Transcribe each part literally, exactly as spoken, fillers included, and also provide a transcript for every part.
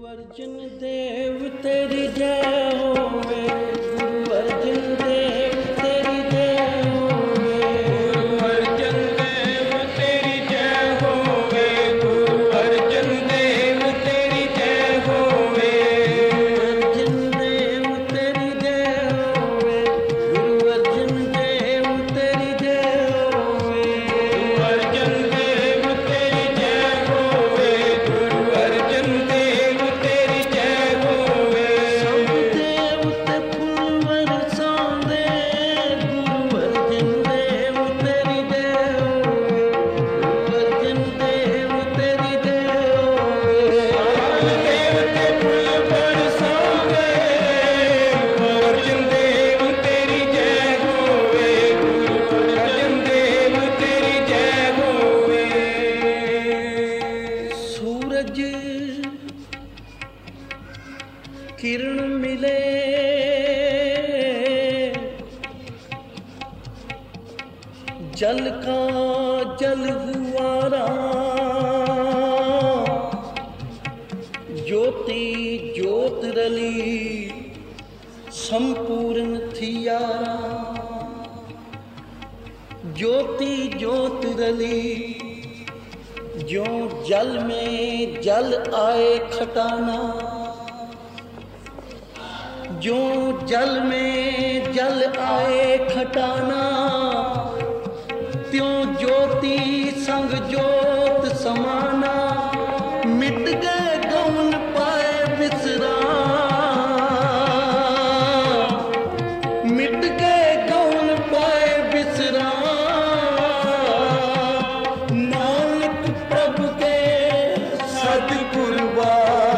अर्जुन देव तेरी जय होवे, गुरु अर्जुन देव तेरी जय होवे, गुरु अर्जुन देव तेरी जय होवे, गुरु अर्जुन देव तेरी जय होवे, अर्जुन देव तेरी जय होवे, गुरु अर्जुन देव तेरी जय होवे, गुरु अर्जुन देव तेरी जय होवे, गुरु अर्जुन देव तेरी जय होवे। सब देवते फूल बरसांदे, गुरु अर्जुन देव तेरी जय होवे, गुरु अर्जुन देव तेरी जय होवे। सब देवते फूल बरसांदे, गुरु अर्जुन देव तेरी जय होवे, गुरु अर्जुन देव तेरी जय होवे। सूरज किरण मिले, जल का जल हुआ राम, ज्योति ज्योत रली संपूर्ण थिया, ज्योति ज्योत रली जो जल में जल आए खटाना, जो जल में जल आए खटाना, त्यों ज्योति संग ज्योत समाना, मिट गए गौन पाए विश्राम, मिट गए गौन पाए विश्राम। नानक प्रभु के सद्गुरुवा,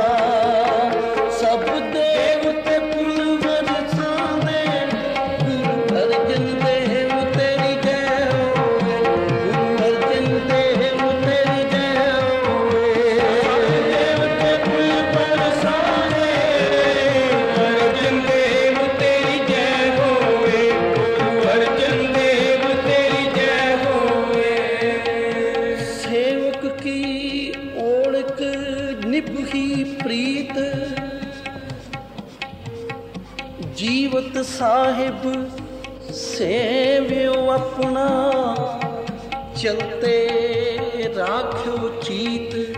सब देवते फूल बरसांदे, गुरु अर्जुन देव तेरी जय होवे, गुरु अर्जुन देव तेरी जय होवे। सब देवते फूल बरसांदे, अर्जुन देव तेरी जय होवे, गुरु अर्जुन देव तेरी जय होवे। सेवक की ओळख निभही प्रीत, जीवत साहिब सेव्यो अपना, चलते राख्यो चीत,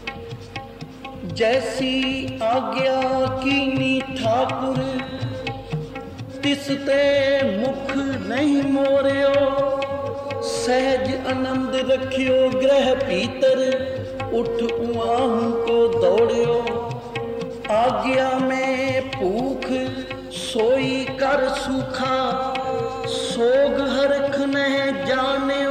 जैसी आज्ञा कीनी ठाकुर, तिसते मुख नहीं मोरियो, सहज आनंद रखियो ग्रह भीतर, उठ उआहू को दौड़ियो, आज्ञा में भूख सोई कर सूखा, सोग हरख न जाने